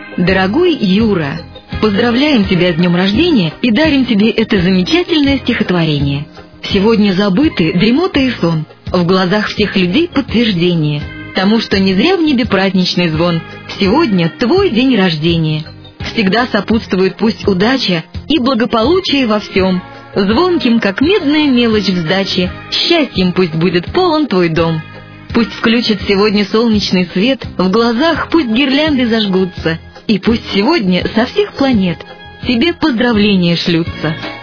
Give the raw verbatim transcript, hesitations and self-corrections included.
Дорогой Юра, поздравляем тебя с днем рождения и дарим тебе это замечательное стихотворение. Сегодня забыты дремота и сон, в глазах всех людей подтверждение тому, что не зря в небе праздничный звон. Сегодня твой день рождения. Всегда сопутствует пусть удача и благополучие во всем. Звонким, как медная мелочь в сдаче, счастьем пусть будет полон твой дом. Пусть включит сегодня солнечный свет, в глазах пусть гирлянды зажгутся, и пусть сегодня со всех планет тебе поздравления шлются.